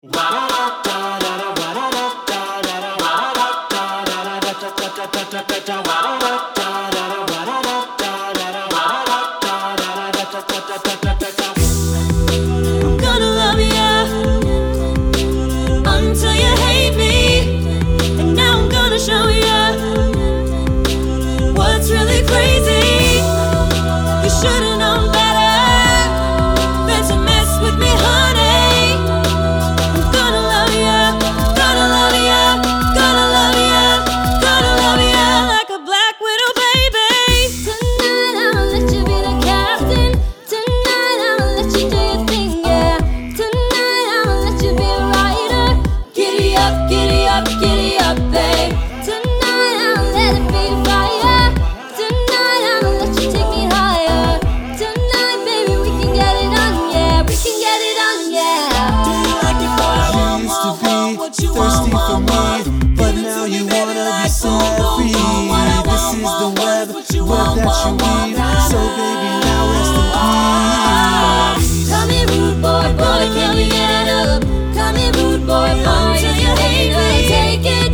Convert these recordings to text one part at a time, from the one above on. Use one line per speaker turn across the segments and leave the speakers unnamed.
gonna love ya until you hate me, and now I'm gonna show ya what's really crazy. You should've known better than to mess with me, honey. I'm gonna love ya, gonna love ya, gonna love ya, gonna love ya like a black widow, baby. Tonight I'ma let you be the captain. Tonight I'ma let you do your thing, yeah. Tonight I'ma let you be a rider. Giddy up, giddy up, giddy up, babe. Tonight I'ma let it be a fire. Tonight I'ma let you take me higher. Tonight, baby, we can get it on, yeah. We can get it on, yeah.
Do you like it, boy? You used to be thirsty for me, but now you wanna be set free. This is the web that you need. So baby, now rest in peace.
Come here, rude boy, boy, can we get up? Come here, rude boy, boy, till you hate me. Take it,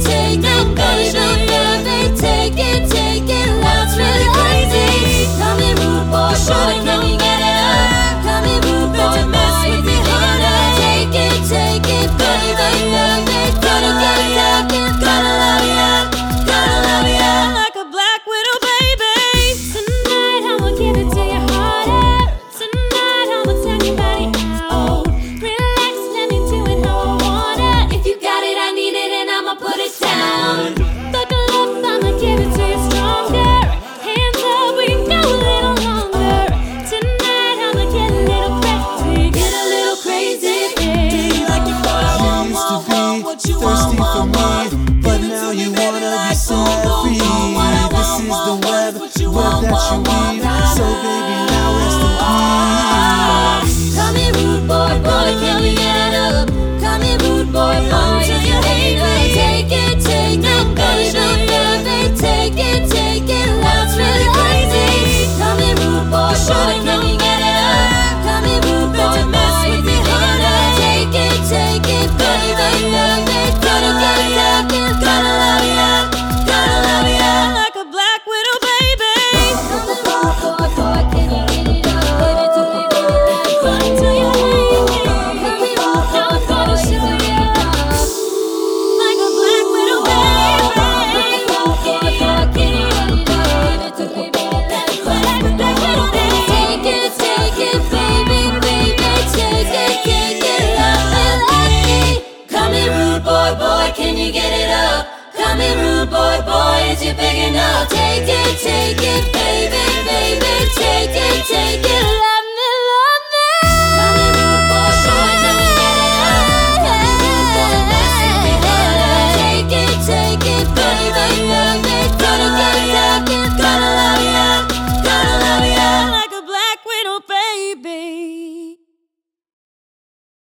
baby, take it, that's really crazy. Come here, rude boy, boy, can we get it up? Come here, rude boy, mess with me, honey. Take it, baby, gotta get it, gotta love ya like a black widow, baby. Tonight I'ma give it to you harder. Tonight I'ma turn your body out. Relax, let me do it how I wanna. If you got it, I need it, and I'ma put it down. Buckle up, I'ma give it to you stronger. Hands up, we can go a little longer. Tonight I'ma get a little crazy, get a little crazy.
You used to be thirsty for me, but now you wanna be set free. This is the web that you need. So baby, now rest in peace.
Come here, rude boy, boy, can we get up? Come here, rude boy, boy, till you hate me. Take it, baby, take it, that's really crazy. Come here, rude boy, boy, can we get it up? Come here, rude boy, mess with me, honey. Take it, baby, gotta get it, gotta love ya like a black widow, baby. Come here, rude boy, boy, can you get it up? Give it to me, baby, until you hate me. Come here, now I'm gonna show you like a black widow, baby. Can you get it up? Come here, rude boy, boy, is you big enough? Take it,